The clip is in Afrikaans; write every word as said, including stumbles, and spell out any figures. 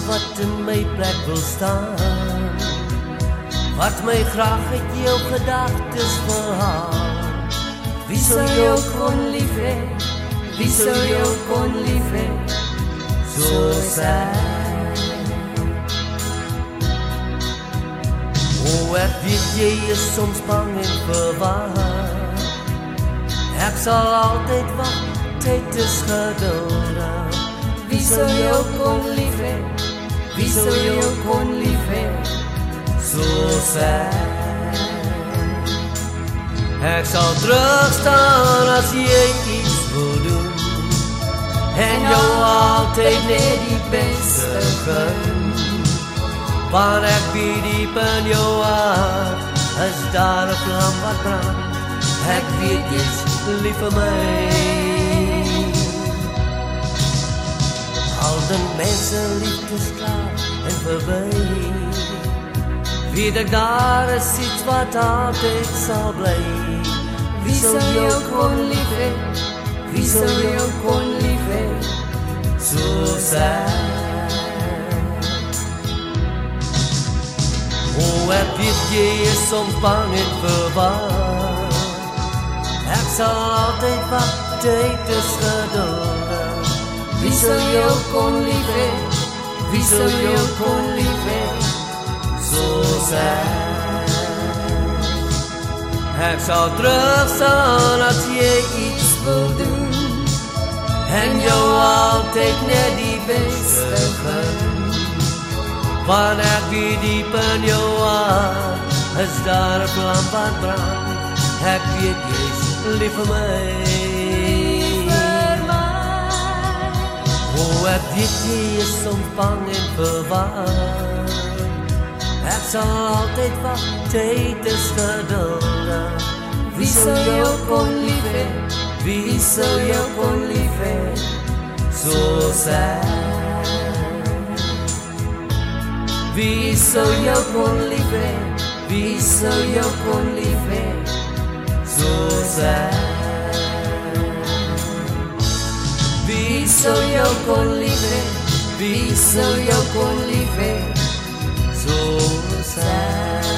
wat in my plek wil staan, wat my graag uit jou gedagtes verhaal. Wie sou jou kon lief hê? Wie sou jou kon lief hê? Soos ek. O, ek weet jy is soms bang en verward. Ek sal altyd wag, tyd is geduldig. Wie sou jou kon lief hê? Wie sou jou kon lief hê? Soos ek. Ek sal terugstaan as jy iets wil doen, en jou altyd net die beste gun. Want ek weet diep in jou hart is daar 'n vlam wat brand. Ek weet jy's lief vir my. Al die mense liefdes klaar en verby, weet ek daar is iets wat altyd sal bly. Wie sou jou kon lief hê? Wie sou jou kon lief hê? Soos ek. O, ek weet jy is soms bang en verward. Ek sal altyd wag, tyd is geduldig. Wie sou jou kon lief hê? Wie sou jou kon lief hê? Soos ek. Ek sal terugstaan as jy iets wil doen, en jou altyd net die beste gun. Want ek weet diep in jou hart is daar 'n vlam wat brand. Ek weet jy's lief vir my. O, ek weet jy is soms bang en verward. Ek sal altyd wag, tyd is geduldig. Wie sou jou kon lief hê? Wie sou jou kon lief hê? Soos ek. Wie sou jou kon lief hê? Wie sou jou kon lief hê? Soos ek. Wie sou jou kon lief hê? Wie sou jou kon lief hê? Soos ek.